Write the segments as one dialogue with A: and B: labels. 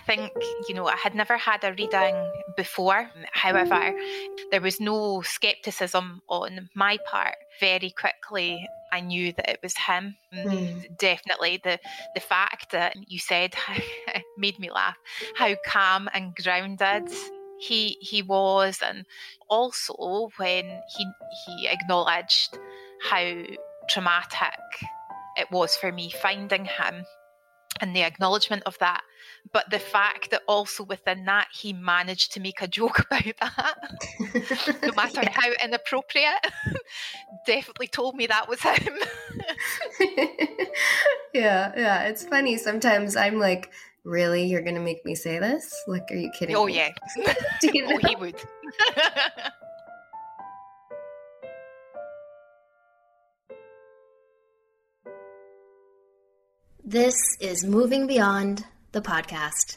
A: think, I had never had a reading before. However, there was no skepticism on my part. Very quickly, I knew that it was him. Definitely the fact that you said made me laugh, how calm and grounded he was, and also when he acknowledged how traumatic it was for me finding him, and the acknowledgement of that, but the fact that also within that he managed to make a joke about that, no matter how inappropriate, definitely told me that was him.
B: Yeah, it's funny. Sometimes I'm like, really? You're going to make me say this? Like, are you kidding
A: Oh,
B: me?
A: yeah. Oh, he would.
C: This is Moving Beyond, the podcast.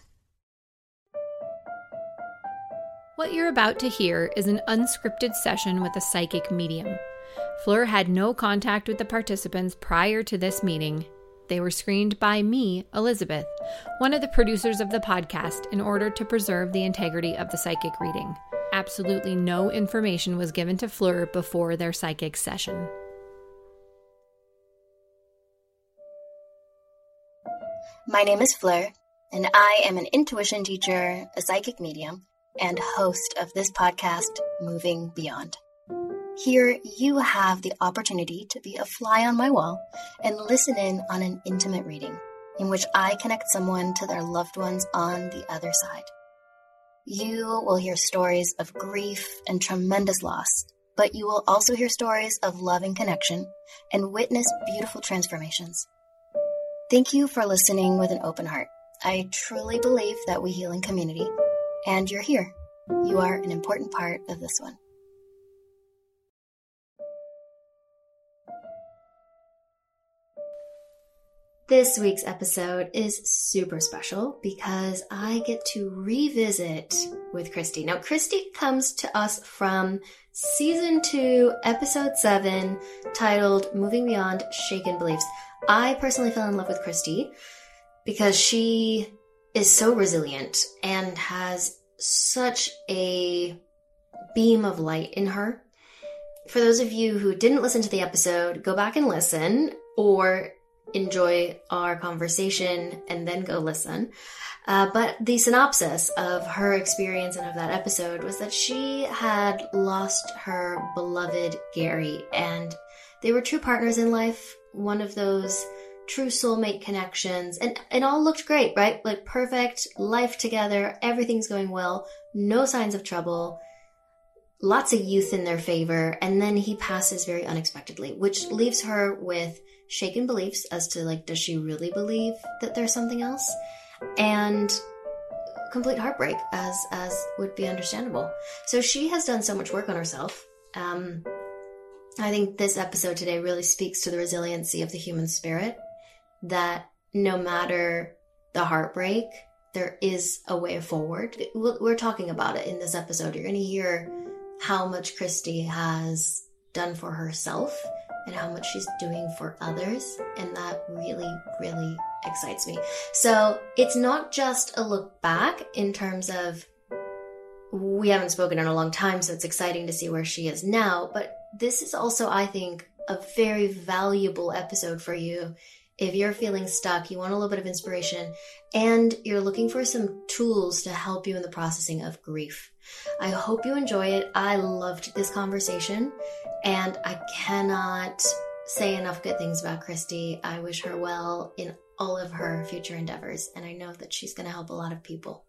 D: What you're about to hear is an unscripted session with a psychic medium. Fleur had no contact with the participants prior to this meeting. They were screened by me, Elizabeth, one of the producers of the podcast, in order to preserve the integrity of the psychic reading. Absolutely no information was given to Fleur before their psychic session.
C: My name is Fleur, and I am an intuition teacher, a psychic medium, and host of this podcast, Moving Beyond. Here, you have the opportunity to be a fly on my wall and listen in on an intimate reading in which I connect someone to their loved ones on the other side. You will hear stories of grief and tremendous loss, but you will also hear stories of love and connection and witness beautiful transformations. Thank you for listening with an open heart. I truly believe that we heal in community, and you're here. You are an important part of this one. This week's episode is super special because I get to revisit with Christy. Now, Christy comes to us from Season 2, Episode 7, titled Moving Beyond Shaken Beliefs. I personally fell in love with Christy because she is so resilient and has such a beam of light in her. For those of you who didn't listen to the episode, go back and listen, or enjoy our conversation and then go listen. But the synopsis of her experience and of that episode was that she had lost her beloved Gary, and they were true partners in life, one of those true soulmate connections, and it all looked great, right? Like perfect life together, everything's going well, no signs of trouble, lots of youth in their favor, and then he passes very unexpectedly, which leaves her with shaken beliefs as to, like, does she really believe that there's something else? And complete heartbreak, as would be understandable. So she has done so much work on herself. I think this episode today really speaks to the resiliency of the human spirit, that no matter the heartbreak, there is a way forward. We're talking about it in this episode. You're going to hear how much Christy has done for herself and how much she's doing for others, and that really, really excites me. So it's not just a look back in terms of we haven't spoken in a long time, so it's exciting to see where she is now, but this is also, I think, a very valuable episode for you if you're feeling stuck, you want a little bit of inspiration, and you're looking for some tools to help you in the processing of grief. I hope you enjoy it. I loved this conversation, and I cannot say enough good things about Christy. I wish her well in all of her future endeavors, and I know that she's going to help a lot of people.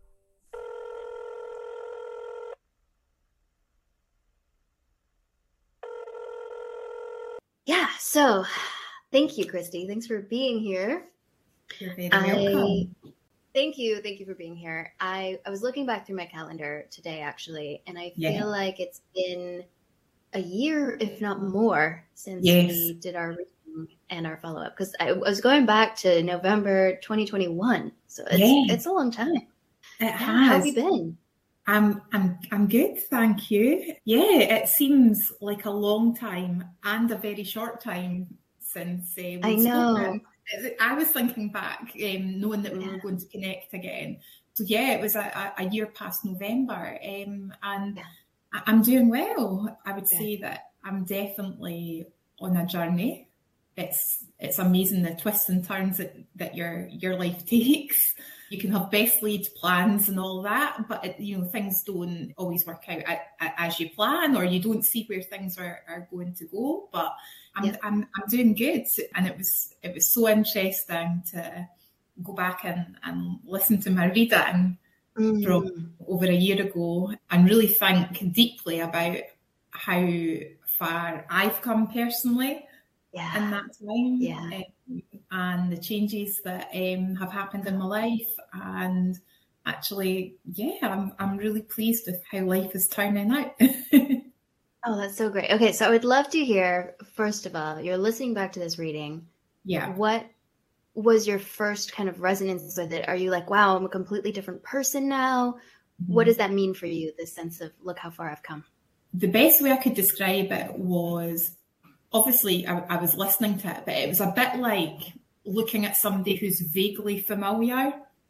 C: Yeah, so thank you, Christy. Thanks for being here.
E: You're very welcome.
C: Thank you for being here. I was looking back through my calendar today, actually, and I feel like it's been a year, if not more, since we did our reading and our follow-up, because I was going back to November 2021, so it's a long time.
E: It has.
C: How have you been?
E: I'm good, thank you. Yeah, it seems like a long time and a very short time since
C: I know.
E: I was thinking back, knowing that we were going to connect again, So yeah, it was a year past November, and I'm doing well. I would say that I'm definitely on a journey. It's amazing the twists and turns that your life takes. You can have best laid plans and all that, but things don't always work out as you plan, or you don't see where things are going to go. But I'm doing good, and it was so interesting to go back and listen to my reading from over a year ago, and really think deeply about how far I've come personally in that time, and the changes that have happened in my life. And actually, I'm really pleased with how life is turning out.
C: Oh, that's so great. Okay, so I would love to hear, first of all, you're listening back to this reading.
E: Yeah.
C: What was your first kind of resonance with it? Are you like, wow, I'm a completely different person now? What does that mean for you, this sense of, look how far I've come?
E: The best way I could describe it was, obviously, I was listening to it, but it was a bit like looking at somebody who's vaguely familiar.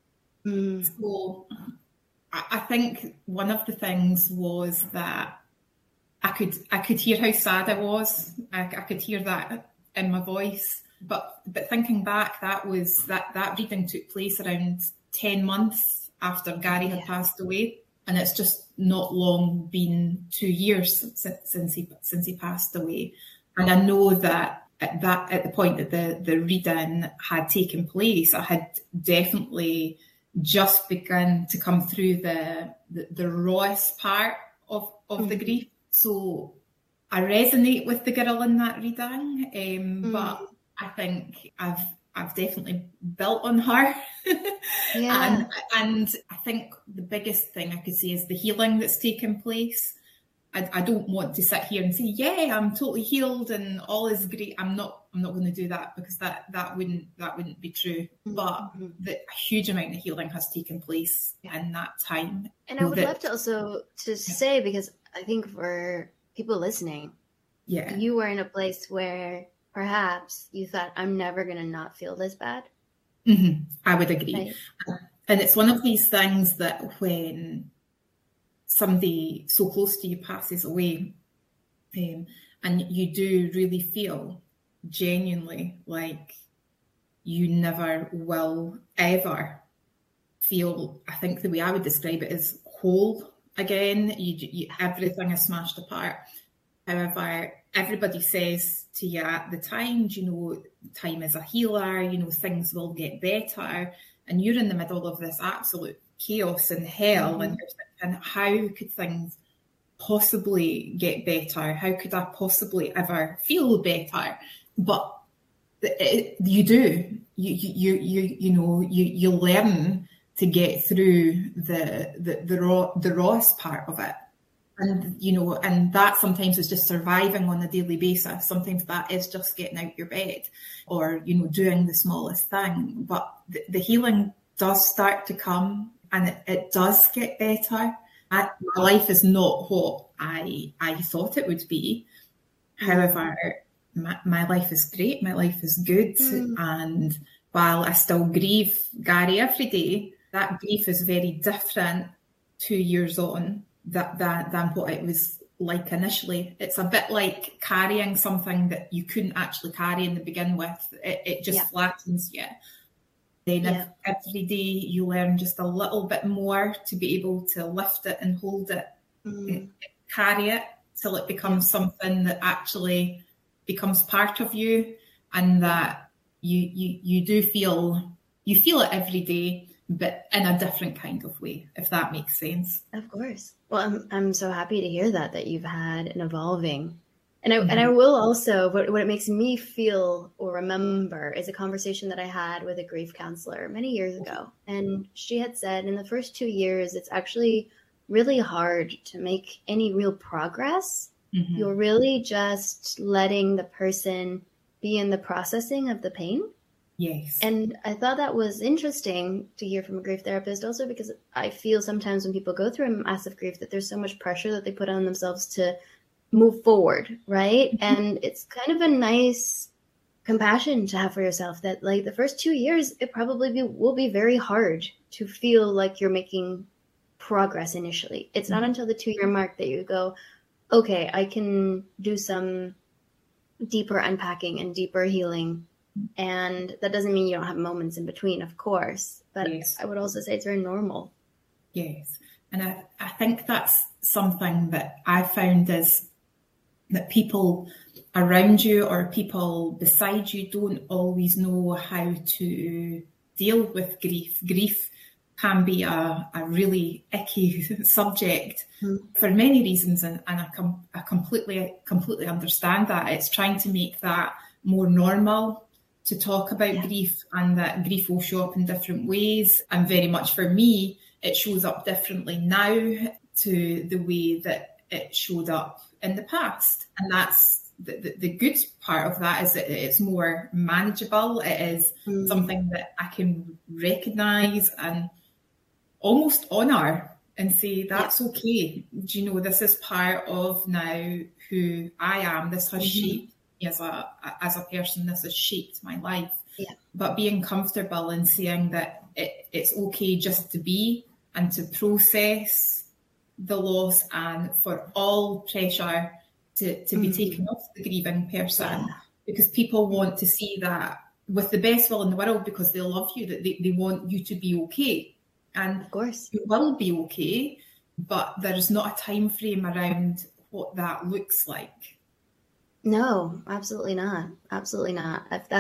E: So I think one of the things was that I could hear how sad I was. I could hear that in my voice. But thinking back, that reading took place around 10 months after Gary had passed away, and it's just not long been 2 years since he passed away. And I know that at the point that the reading had taken place, I had definitely just begun to come through the rawest part of the grief. So I resonate with the girl in that reading, but I think I've definitely built on her. and I think the biggest thing I could say is the healing that's taken place. I don't want to sit here and say, I'm totally healed and all is great. I'm not going to do that, because that wouldn't be true. But a huge amount of healing has taken place in that time.
C: And I would love to also say, because I think for people listening, you were in a place where perhaps you thought, I'm never going to not feel this bad.
E: I would agree. Right. And it's one of these things that when somebody so close to you passes away, and you do really feel genuinely like you never will ever feel, I think the way I would describe it is whole again. You everything is smashed apart. However, everybody says to you at the time, time is a healer, things will get better. And you're in the middle of this absolute chaos and hell, and you're thinking, how could things possibly get better? How could I possibly ever feel better? But you do. You learn to get through the rawest part of it. And that sometimes is just surviving on a daily basis. Sometimes that is just getting out your bed, or, doing the smallest thing. But the healing does start to come, and it does get better. My life is not what I thought it would be. However, my life is great. My life is good. And while I still grieve Gary every day, that grief is very different 2 years on than what it was like initially. It's a bit like carrying something that you couldn't actually carry in the begin with. It just flattens you. Then every day you learn just a little bit more to be able to lift it and hold it, carry it till it becomes something that actually becomes part of you, and that you do feel it every day, but in a different kind of way, if that makes sense.
C: Of course. Well, I'm so happy to hear that you've had an evolving. And I will also, what it makes me feel or remember is a conversation that I had with a grief counselor many years ago. And she had said in the first 2 years, it's actually really hard to make any real progress. You're really just letting the person be in the processing of the pain.
E: Yes.
C: And I thought that was interesting to hear from a grief therapist also, because I feel sometimes when people go through a massive grief that there's so much pressure that they put on themselves to move forward, right? And it's kind of a nice compassion to have for yourself that, like, the first 2 years, it probably will be very hard to feel like you're making progress initially. It's not until the 2-year mark that you go, okay, I can do some deeper unpacking and deeper healing. And that doesn't mean you don't have moments in between, of course, but yes. I would also say it's very normal.
E: Yes. And I think that's something that I found is that people around you or people beside you don't always know how to deal with grief. Grief can be a really icky subject for many reasons, and I completely understand that. It's trying to make that more normal to talk about grief, and that grief will show up in different ways. And very much for me, it shows up differently now to the way that it showed up in the past. And that's the good part of that, is that it's more manageable. It is something that I can recognise and almost honour and say, that's okay. Do you know, this is part of now who I am. This has shaped me as a person. This has shaped my life. Yeah. But being comfortable in saying that it's okay just to be and to process the loss, and for all pressure to be taken off the grieving person, because people want to see that with the best will in the world, because they love you, that they want you to be okay. And of course you will be okay, but there's not a time frame around what that looks like.
C: No, absolutely not. Absolutely not.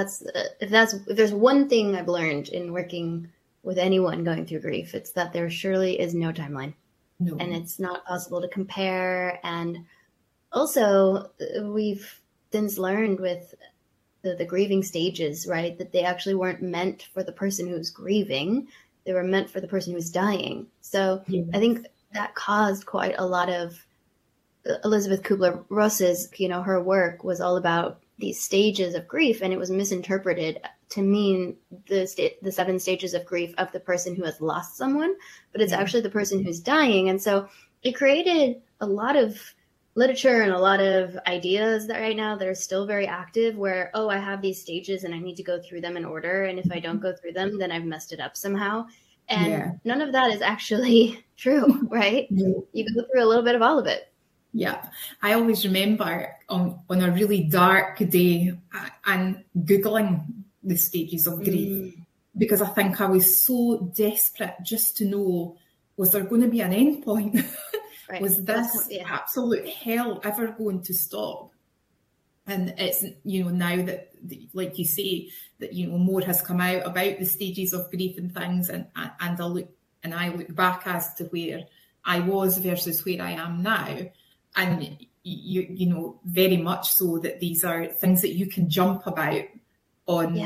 C: If there's one thing I've learned in working with anyone going through grief, it's that there surely is no timeline. No. And it's not possible to compare. And also, we've since learned with the grieving stages, right, that they actually weren't meant for the person who's grieving. They were meant for the person who's dying. So I think that caused quite a lot of Elizabeth Kubler-Ross's, her work was all about these stages of grief, and it was misinterpreted to mean the 7 stages of grief of the person who has lost someone, but it's actually the person who's dying. And so it created a lot of literature and a lot of ideas that right now that are still very active, where, I have these stages and I need to go through them in order. And if I don't go through them, then I've messed it up somehow. And none of that is actually true, right? No. You go through a little bit of all of it.
E: Yeah. I always remember on a really dark day and Googling the stages of grief, because I think I was so desperate just to know, was there going to be an end point? Right. Was this absolute hell ever going to stop? And it's, now that, like you say, that, more has come out about the stages of grief and things, and I look back as to where I was versus where I am now. And, very much so that these are things that you can jump about on,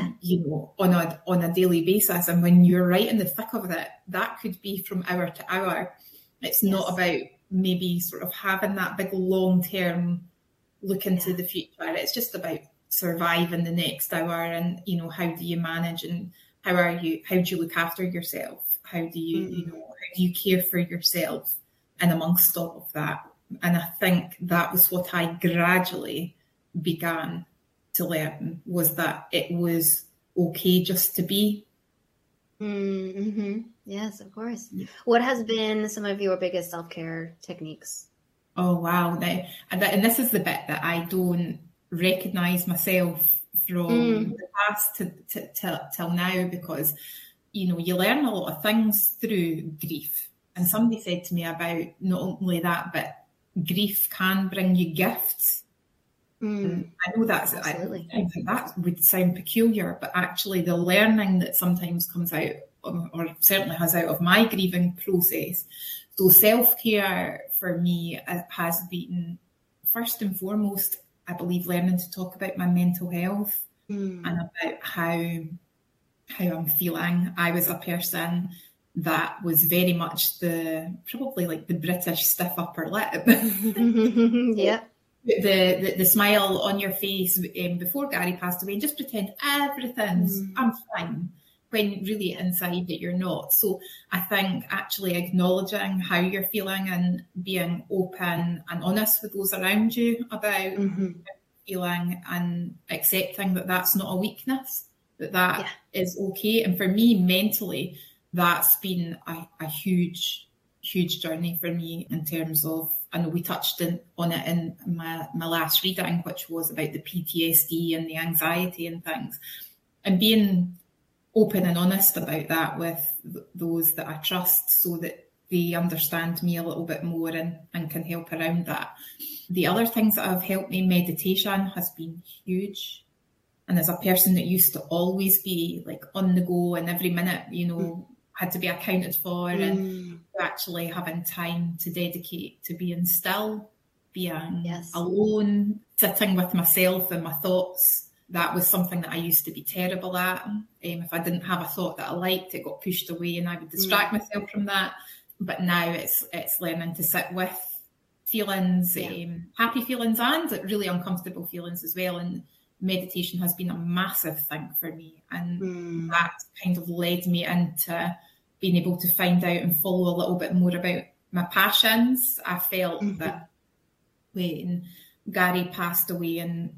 E: on a daily basis. And when you're right in the thick of it, that could be from hour to hour. It's not about maybe sort of having that big long-term look into the future. It's just about surviving the next hour, and, how do you manage, and how do you look after yourself? How do you, how do you care for yourself? And amongst all of that. And I think that was what I gradually began to learn, was that it was okay just to be.
C: Yes, of course. What has been some of your biggest self-care techniques?
E: Oh, wow. And this is the bit that I don't recognise myself from the past till now, because, you learn a lot of things through grief. And somebody said to me about not only that, but grief can bring you gifts. I know that's, I think that would sound peculiar, but actually the learning that sometimes comes out, or certainly has out of my grieving process. So self-care for me has been, first and foremost, I believe, learning to talk about my mental health and about how I'm feeling. I was a person that was very much probably like the British stiff upper lip.
C: Yeah.
E: The smile on your face before Gary passed away, and just pretend everything's, I'm fine, when really inside that you're not. So I think actually acknowledging how you're feeling and being open and honest with those around you about how you're feeling, and accepting that that's not a weakness, that is okay. And for me, mentally, that's been a huge journey for me in terms of, I know we touched on it in my last reading, which was about the PTSD and the anxiety and things, and being open and honest about that with those that I trust so that they understand me a little bit more and can help around that. The other things that have helped me, meditation has been huge. And as a person that used to always be like on the go and every minute, had to be accounted for, and actually having time to dedicate to being still, being alone, sitting with myself and my thoughts. That was something that I used to be terrible at. If I didn't have a thought that I liked, it got pushed away and I would distract myself from that. But now it's learning to sit with feelings, happy feelings and really uncomfortable feelings as well. And meditation has been a massive thing for me. And that kind of led me into being able to find out and follow a little bit more about my passions. I felt that when Gary passed away and,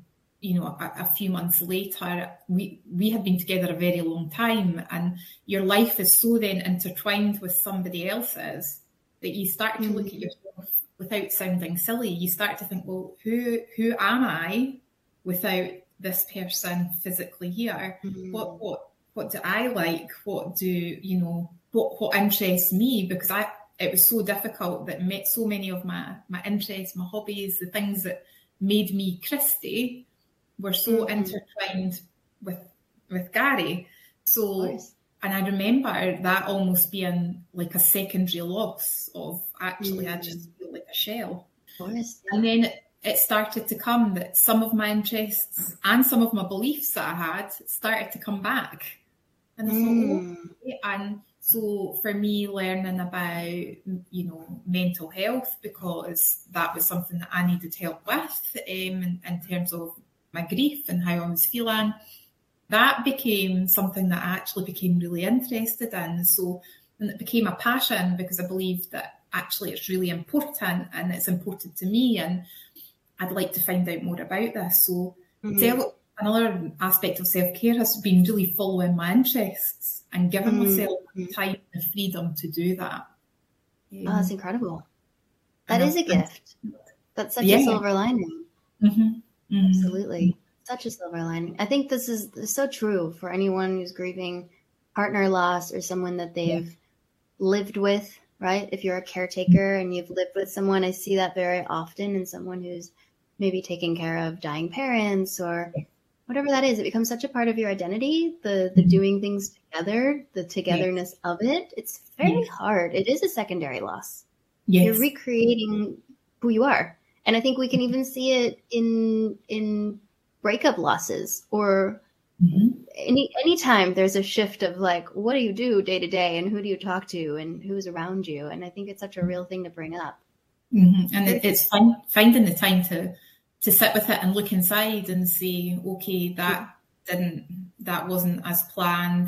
E: a few months later, we had been together a very long time, and your life is so then intertwined with somebody else's that you start to look at yourself without sounding silly. You start to think, well, who am I without this person physically here? What do I like? What do what interests me? Because it was so difficult that so many of my interests, my hobbies, the things that made me Christy were so intertwined with Gary. So, and I remember that almost being like a secondary loss of actually I just feel like a shell. And then it started to come that some of my interests and some of my beliefs that I had started to come back. And I thought, okay. And so for me, learning about, mental health, because that was something that I needed help with in terms of my grief and how I was feeling, that became something that I actually became really interested in. So, and it became a passion because I believed that actually it's really important and it's important to me and I'd like to find out more about this. So another aspect of self-care has been really following my interests and giving myself time and freedom to do that.
C: Oh, that's incredible. That is a gift. That's such a silver lining. Absolutely. Such a silver lining. I think this is so true for anyone who's grieving partner loss or someone that they've lived with, right? If you're a caretaker and you've lived with someone, I see that very often in someone who's maybe taking care of dying parents or whatever that is. It becomes such a part of your identity, the doing things together, the togetherness of it. It's very hard. It is a secondary loss. You're recreating who you are. And I think we can even see it in breakup losses or anytime there's a shift of like, what do you do day to day and who do you talk to and who's around you? And I think it's such a real thing to bring up.
E: And it's finding the time to sit with it and look inside and say, okay, that wasn't as planned,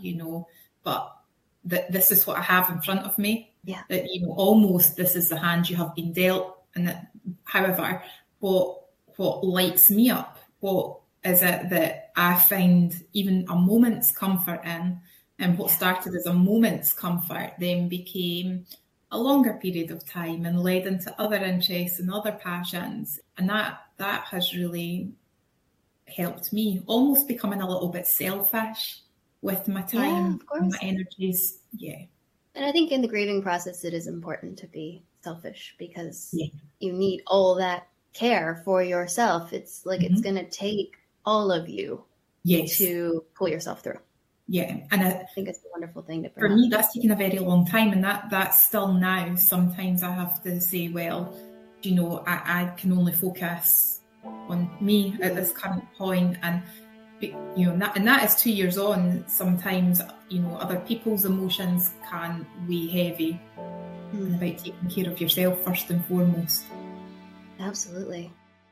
E: but this is what I have in front of me.
C: Yeah.
E: That, almost this is the hand you have been dealt. And that, however, what lights me up, what is it that I find even a moment's comfort in, and what started as a moment's comfort then became a longer period of time and led into other interests and other passions. And that has really helped me, almost becoming a little bit selfish with my time, and my energies. Yeah.
C: And I think in the grieving process, it is important to be selfish because you need all that care for yourself. It's like it's going to take all of you to pull yourself through.
E: Yeah, and I
C: think it's a wonderful thing to
E: bring up. For me, that's taken a very long time, and that's still now. Sometimes I have to say, well, I can only focus on me at this current point, and that is 2 years on. Sometimes other people's emotions can weigh heavy. And about taking care of yourself first and foremost.
C: Absolutely.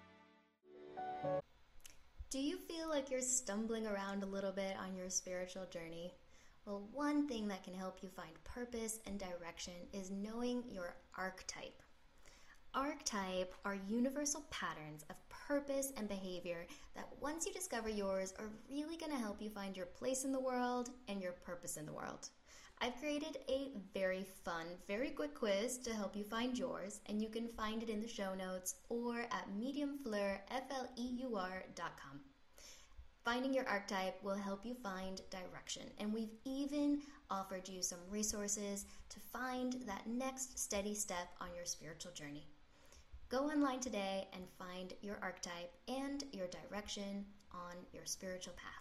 C: Do you feel like you're stumbling around a little bit on your spiritual journey? Well, one thing that can help you find purpose and direction is knowing your archetype. Archetype are universal patterns of purpose and behavior that once you discover yours are really going to help you find your place in the world and your purpose in the world. I've created a very fun, very quick quiz to help you find yours, and you can find it in the show notes or at mediumfleur.com. Finding your archetype will help you find direction, and we've even offered you some resources to find that next steady step on your spiritual journey. Go online today and find your archetype and your direction on your spiritual path.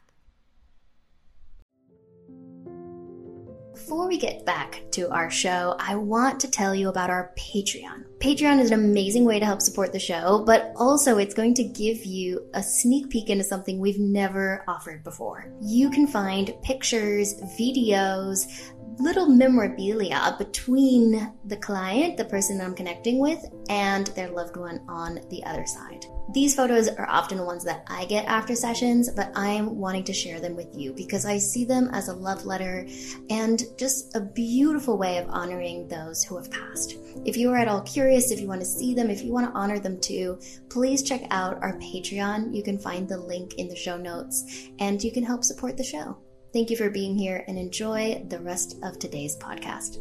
C: Before we get back to our show, I want to tell you about our Patreon. Patreon is an amazing way to help support the show, but also it's going to give you a sneak peek into something we've never offered before. You can find pictures, videos, little memorabilia between the client, the person I'm connecting with, and their loved one on the other side. These photos are often ones that I get after sessions, but I'm wanting to share them with you because I see them as a love letter and just a beautiful way of honoring those who have passed. If you are at all curious, if you want to see them, if you want to honor them too, please check out our Patreon. You can find the link in the show notes, and you can help support the show. Thank you for being here, and enjoy the rest of today's podcast.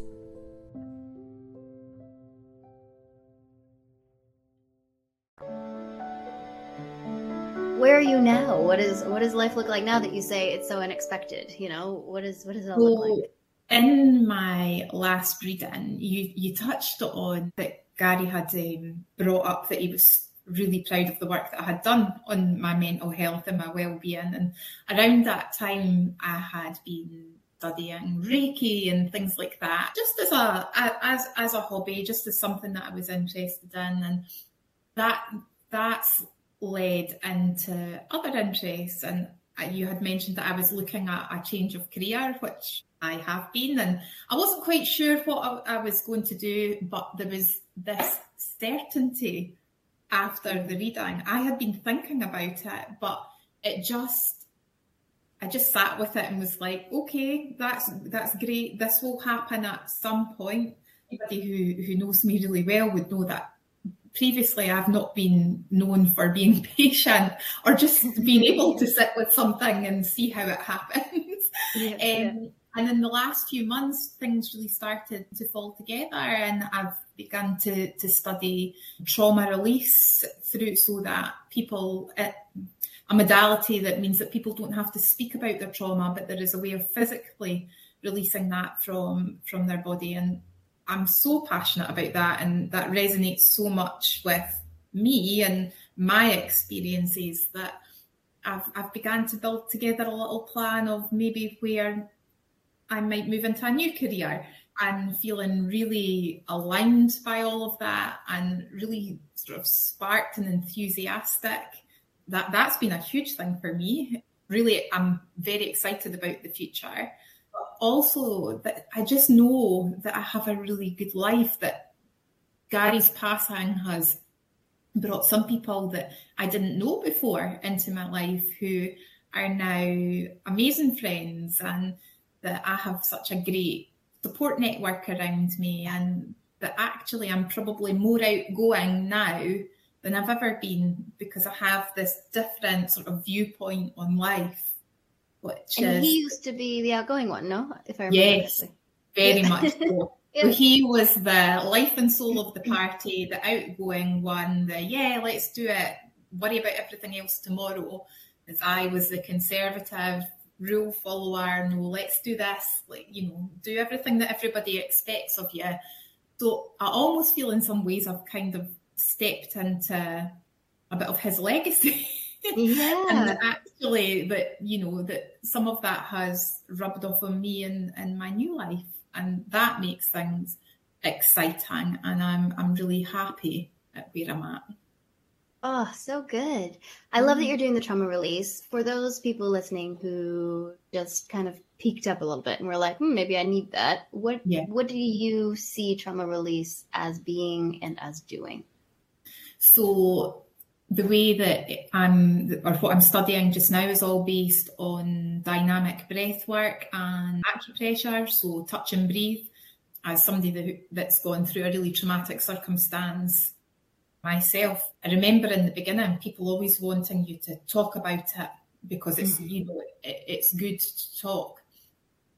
C: Where are you now? What does life look like now that you say it's so unexpected? You know, what does it all look like?
E: In my last reading, you touched on that Gary had brought up that he was really proud of the work that I had done on my mental health and my well-being. And around that time, I had been studying Reiki and things like that, just as a hobby, just as something that I was interested in. And that's led into other interests. And you had mentioned that I was looking at a change of career, which I have been, and I wasn't quite sure what I was going to do, but there was this certainty after the reading. I had been thinking about it, but I just sat with it and was like, okay, that's great. This will happen at some point. Anybody who knows me really well would know that previously I've not been known for being patient or just being able to sit with something and see how it happens. Yeah. And in the last few months, things really started to fall together, and I've begun to study trauma release through, so that people, a modality that means that people don't have to speak about their trauma, but there is a way of physically releasing that from their body. And I'm so passionate about that, and that resonates so much with me and my experiences that I've begun to build together a little plan of maybe where I might move into a new career, and feeling really aligned by all of that and really sort of sparked and enthusiastic. That's been a huge thing for me. Really, I'm very excited about the future. But also that I just know that I have a really good life, that Gary's passing has brought some people that I didn't know before into my life who are now amazing friends, and that I have such a great support network around me, and that actually I'm probably more outgoing now than I've ever been, because I have this different sort of viewpoint on life.
C: And he used to be the outgoing one, no? If I remember correctly.
E: Very much so. Yeah. So he was the life and soul of the party, the outgoing one, let's do it, worry about everything else tomorrow. As I was the conservative rule follower, no, let's do this, do everything that everybody expects of you. So I almost feel in some ways I've kind of stepped into a bit of his legacy.
C: Yeah.
E: And actually that some of that has rubbed off on me in my new life, and that makes things exciting, and I'm really happy at where I'm at.
C: Oh, so good. I love that you're doing the trauma release. For those people listening who just kind of peaked up a little bit and were like, maybe I need that. What do you see trauma release as being and as doing?
E: So the way that what I'm studying just now is all based on dynamic breath work and acupressure, so touch and breathe. As somebody that's gone through a really traumatic circumstance myself, I remember in the beginning people always wanting you to talk about it because it's it's good to talk.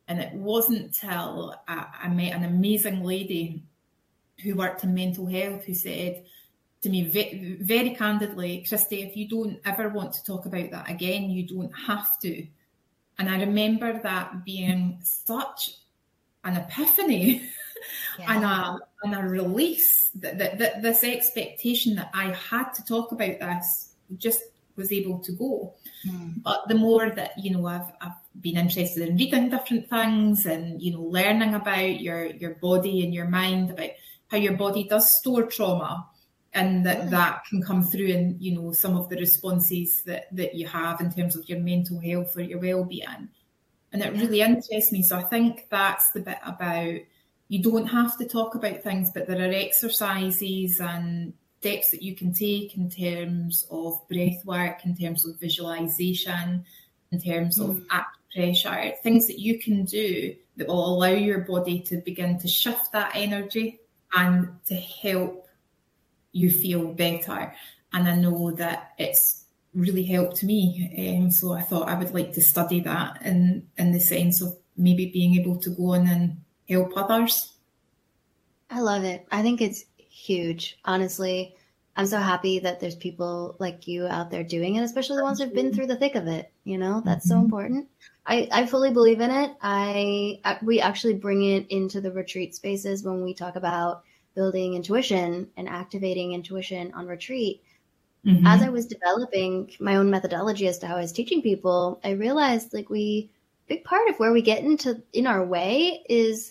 E: And it wasn't till I met an amazing lady who worked in mental health who said to me very candidly, Christy, if you don't ever want to talk about that again, you don't have to. And I remember that being such an epiphany and a release, that this expectation that I had to talk about this just was able to go. But the more that, I've been interested in reading different things and, learning about your body and your mind, about how your body does store trauma, and that can come through in, some of the responses that you have in terms of your mental health or your well-being. And it really interests me. So I think that's the bit about, you don't have to talk about things, but there are exercises and steps that you can take in terms of breath work, in terms of visualization, in terms of acupressure, things that you can do that will allow your body to begin to shift that energy and to help you feel better. And I know that it's really helped me. So I thought I would like to study that in the sense of maybe being able to go on and help others.
C: I love it. I think it's huge. Honestly, I'm so happy that there's people like you out there doing it, especially the ones who've been through the thick of it. That's so important. I fully believe in it. We actually bring it into the retreat spaces when we talk about building intuition and activating intuition on retreat. As I was developing my own methodology as to how I was teaching people, I realized big part of where we get in our way is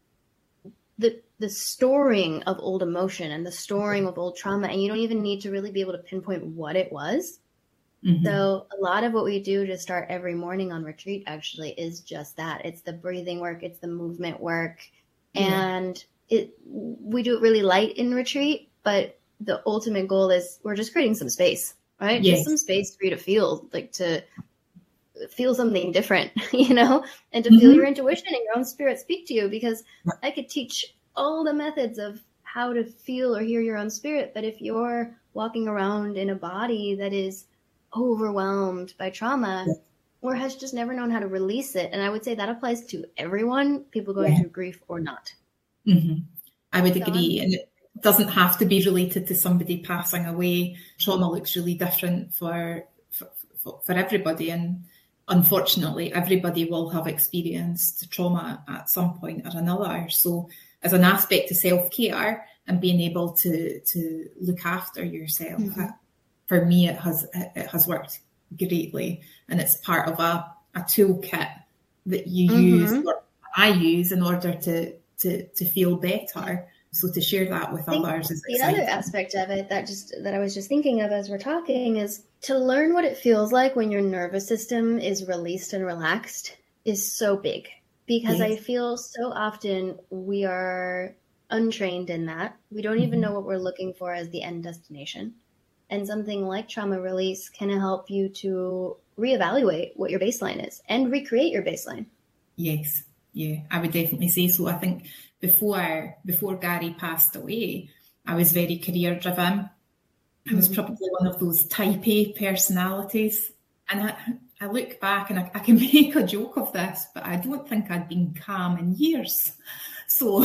C: the storing of old emotion and the storing of old trauma. And you don't even need to really be able to pinpoint what it was. So a lot of what we do to start every morning on retreat actually is just that. It's the breathing work. It's the movement work. And we do it really light in retreat, but the ultimate goal is we're just creating some space, right? Yes. Just some space for you to feel something different, and to feel your intuition and your own spirit speak to you, because I could teach all the methods of how to feel or hear your own spirit. But if you're walking around in a body that is overwhelmed by trauma or has just never known how to release it, and I would say that applies to everyone, people going through grief or not.
E: I would agree. And it doesn't have to be related to somebody passing away. Trauma looks really different for everybody. And unfortunately, everybody will have experienced trauma at some point or another. So as an aspect of self-care and being able to look after yourself, for me, it has worked greatly. And it's part of a toolkit that you use, or I use, in order to feel better. So to share that with others is exciting.
C: The other aspect of it that I was just thinking of as we're talking is to learn what it feels like when your nervous system is released and relaxed is so big, because I feel so often we are untrained in that. We don't even know what we're looking for as the end destination. And something like trauma release can help you to reevaluate what your baseline is and recreate your baseline.
E: Yes. Yeah, I would definitely say so. I think before Gary passed away, I was very career driven. I was probably one of those type A personalities. And I look back and I can make a joke of this, but I don't think I'd been calm in years. So,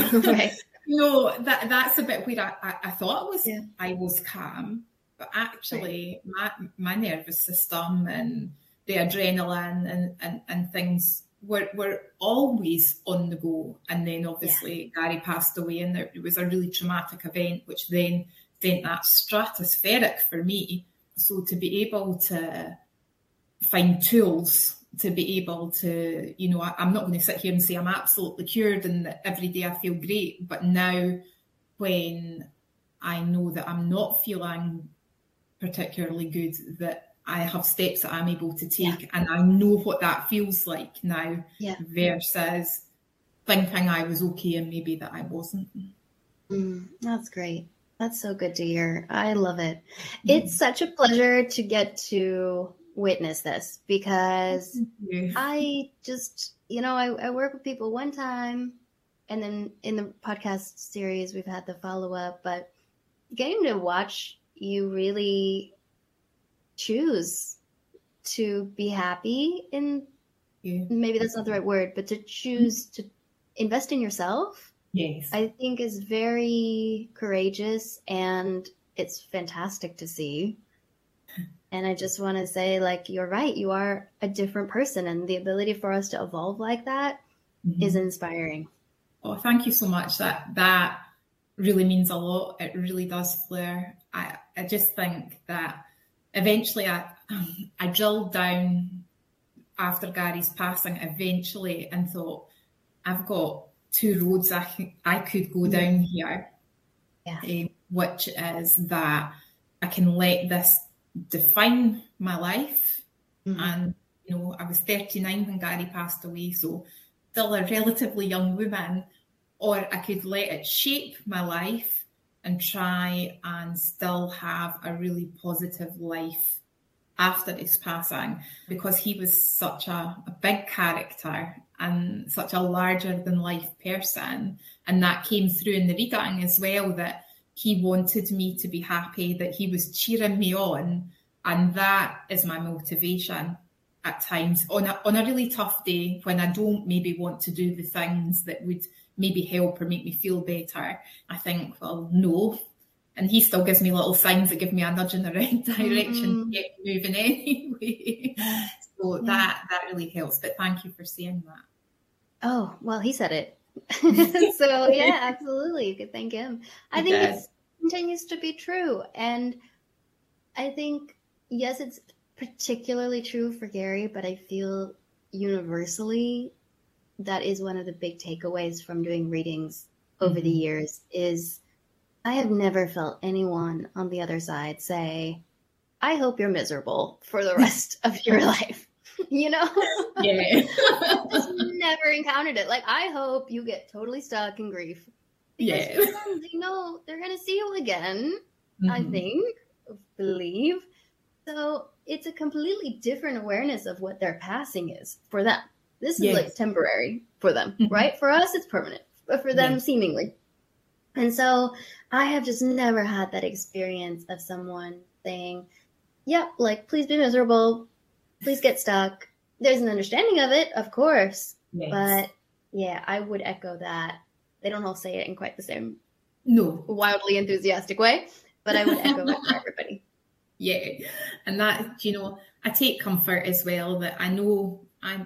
E: that's a bit where I thought I was calm, but actually my nervous system and the adrenaline and things were always on the go. And then obviously Gary passed away, and it was a really traumatic event, which then sent that stratospheric for me. So to be able to find tools to be able to, I'm not going to sit here and say I'm absolutely cured and that every day I feel great. But now when I know that I'm not feeling particularly good, that I have steps that I'm able to take, and I know what that feels like now versus thinking I was okay and maybe that I wasn't.
C: That's great. That's so good to hear. I love it. It's such a pleasure to get to witness this, because I just, I work with people one time, and then in the podcast series we've had the follow-up, but getting to watch you really choose to be happy in maybe that's not the right word, but to choose to invest in yourself,
E: yes,
C: I think is very courageous, and it's fantastic to see. And I just want to say, like, you're right. You are a different person, and the ability for us to evolve like that is inspiring.
E: Oh, thank you so much. That really means a lot. It really does, Fleur. I just think that eventually I drilled down after Gary's passing eventually and thought, I've got two roads I could go down here, which is that I can let this define my life. And, you know, I was 39 when Gary passed away, so still a relatively young woman, or I could let it shape my life and try and still have a really positive life after his passing, because he was such a big character and such a larger than life person. And that came through in the reading as well, that he wanted me to be happy, that he was cheering me on. And that is my motivation at times on a really tough day, when I don't maybe want to do the things that would maybe help or make me feel better. I think, well, no. And he still gives me little signs that give me a nudge in the right direction to get moving anyway. So that really helps. But thank you for saying that.
C: Oh, well, he said it. So yeah, absolutely. You could thank him. I think it continues to be true. And I think, yes, it's particularly true for Gary, but I feel universally that is one of the big takeaways from doing readings over the years is I have never felt anyone on the other side say, I hope you're miserable for the rest of your life. You know?
E: Yeah.
C: Just never encountered it. Like, I hope you get totally stuck in grief. Because you know, they're going to see you again, I think, believe. So it's a completely different awareness of what their passing is for them. This is like temporary for them, right? For us, it's permanent, but for them, seemingly. And so I have just never had that experience of someone saying, yeah, like, please be miserable. Please get stuck. There's an understanding of it, of course. Yes. But yeah, I would echo that. They don't all say it in quite the same wildly enthusiastic way, but I would echo it for everybody.
E: Yeah. And that, you know, I take comfort as well that I know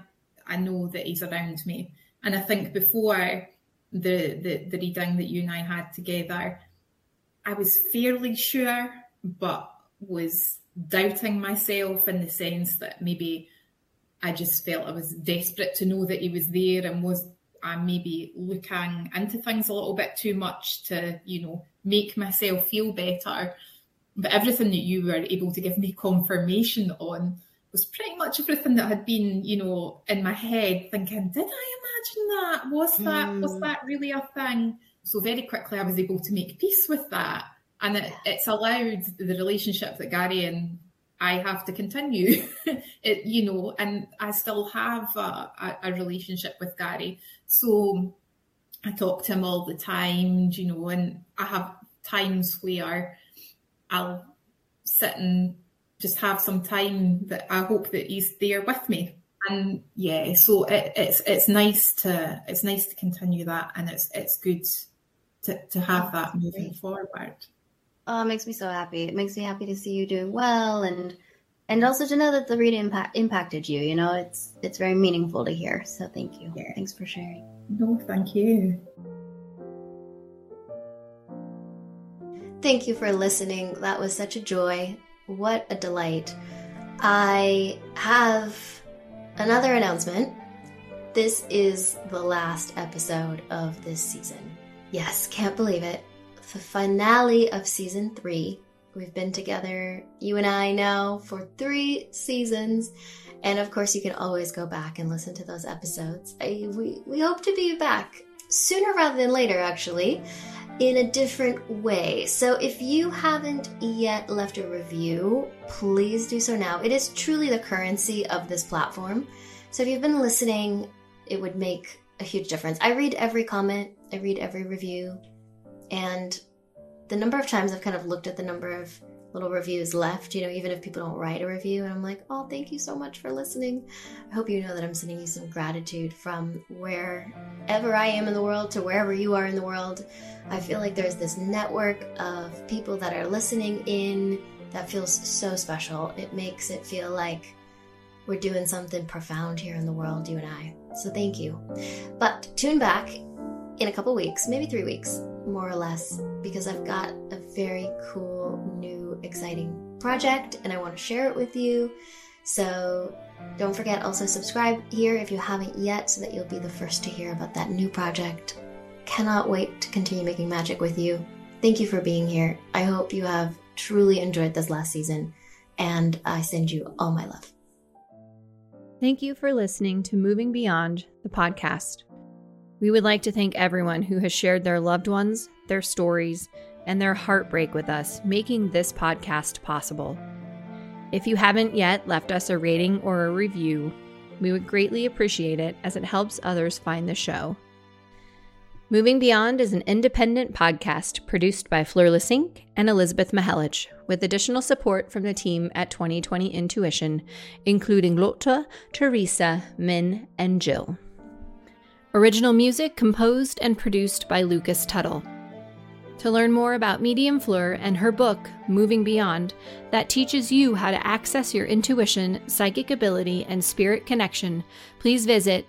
E: that he's around me. And I think before the reading that you and I had together, I was fairly sure, but was doubting myself in the sense that maybe I just felt I was desperate to know that he was there, and was I maybe looking into things a little bit too much to, you know, make myself feel better. But everything that you were able to give me confirmation on was pretty much everything that had been, you know, in my head, thinking, did I imagine that? Was that really a thing? So very quickly I was able to make peace with that. And it's allowed the relationship that Gary and I have to continue, you know, and I still have a relationship with Gary. So I talk to him all the time, you know, and I have times where I'll sit and just have some time that I hope that he's there with me. And yeah, so it's nice to continue that, and it's good to have that moving forward.
C: Oh, it makes me so happy. It makes me happy to see you doing well, and also to know that the reading impacted you. You know, it's very meaningful to hear. So thank you. Yeah. Thanks for sharing.
E: No, thank you.
C: Thank you for listening. That was such a joy. What a delight. I have another announcement. This is the last episode of this season. Yes, can't believe it. The finale of season 3. We've been together, you and I now, for 3 seasons. And of course, you can always go back and listen to those episodes. We hope to be back sooner rather than later, actually, in a different way. So if you haven't yet left a review, please do so now. It is truly the currency of this platform. So if you've been listening, it would make a huge difference. I read every comment, I read every review, and the number of times I've kind of looked at the number of little reviews left, even if people don't write a review. And I'm like, oh, thank you so much for listening. I hope you know that I'm sending you some gratitude from wherever I am in the world to wherever you are in the world. I feel like there's this network of people that are listening in that feels so special. It makes it feel like we're doing something profound here in the world, you and I. So thank you. But tune back in a couple weeks, maybe 3 weeks, more or less, because I've got a very cool, new, exciting project and I want to share it with you. So don't forget, also subscribe here if you haven't yet so that you'll be the first to hear about that new project. Cannot wait to continue making magic with you. Thank you for being here. I hope you have truly enjoyed this last season, and I send you all my love.
D: Thank you for listening to Moving Beyond, the podcast. We would like to thank everyone who has shared their loved ones, their stories, and their heartbreak with us, making this podcast possible. If you haven't yet left us a rating or a review, we would greatly appreciate it as it helps others find the show. Moving Beyond is an independent podcast produced by Fleur Lissink and Elizabeth Mihelic, with additional support from the team at 2020 Intuition, including Lotte, Teresa, Min, and Jill. Original music composed and produced by Lucas Tuttle. To learn more about Medium Fleur and her book, Moving Beyond, that teaches you how to access your intuition, psychic ability, and spirit connection, please visit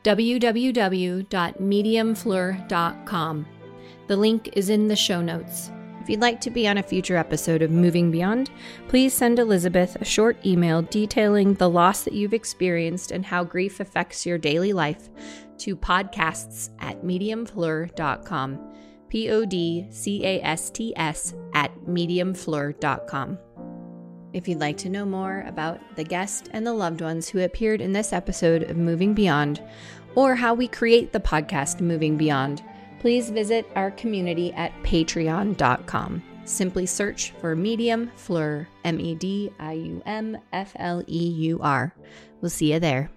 D: www.mediumfleur.com. The link is in the show notes. If you'd like to be on a future episode of Moving Beyond, please send Elizabeth a short email detailing the loss that you've experienced and how grief affects your daily life to podcasts@mediumfleur.com. podcasts@mediumfleur.com. If you'd like to know more about the guest and the loved ones who appeared in this episode of Moving Beyond, or how we create the podcast Moving Beyond, please visit our community at patreon.com. Simply search for Medium Fleur, MEDIUMFLEUR. We'll see you there.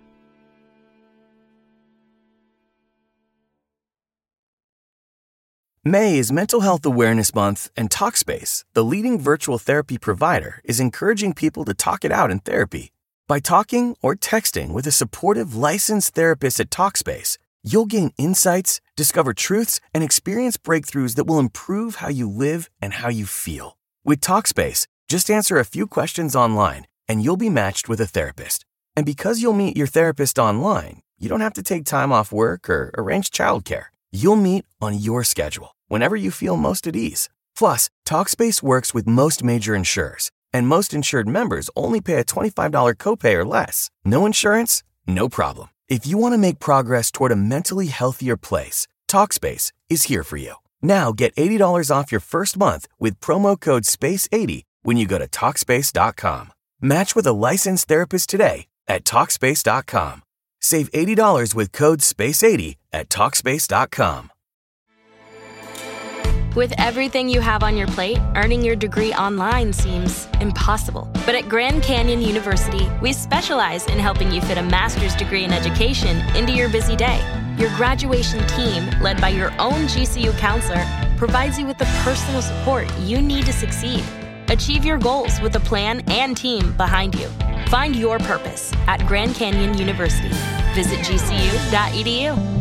F: May is Mental Health Awareness Month, and Talkspace, the leading virtual therapy provider, is encouraging people to talk it out in therapy. By talking or texting with a supportive, licensed therapist at Talkspace, you'll gain insights, discover truths, and experience breakthroughs that will improve how you live and how you feel. With Talkspace, just answer a few questions online, and you'll be matched with a therapist. And because you'll meet your therapist online, you don't have to take time off work or arrange childcare. You'll meet on your schedule, whenever you feel most at ease. Plus, Talkspace works with most major insurers, and most insured members only pay a $25 copay or less. No insurance? No problem. If you want to make progress toward a mentally healthier place, Talkspace is here for you. Now get $80 off your first month with promo code SPACE80 when you go to Talkspace.com. Match with a licensed therapist today at Talkspace.com. Save $80 with code SPACE80 at Talkspace.com.
G: With everything you have on your plate, earning your degree online seems impossible. But at Grand Canyon University, we specialize in helping you fit a master's degree in education into your busy day. Your graduation team, led by your own GCU counselor, provides you with the personal support you need to succeed. Achieve your goals with a plan and team behind you. Find your purpose at Grand Canyon University. Visit gcu.edu.